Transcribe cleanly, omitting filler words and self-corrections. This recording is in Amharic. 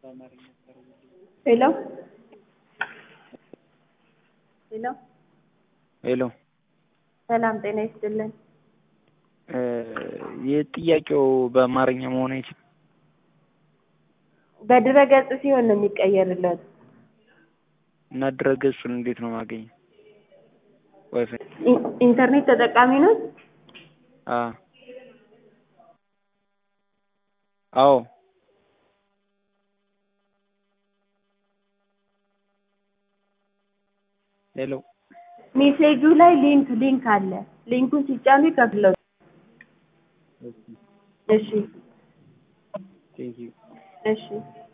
Hello? Hello? Hello. ሰላም ጤና ይስጥልን። የጥያቄው በአማርኛ መሆን አይችልም? በድረገጽ ሲሆን ነው የሚቀየርለት። እና ድረገጹን እንዴት ነው ማገኘው? ዋይፋይ ኢንተርኔት ተጠቃሚ ነው? አዎ። ሄሎ። ሜሴጁ ላይ ሊንክ አለ። ሊንኩን ሲጫኑ ይከፍላል። እሺ ቴንክ ዩ። እሺ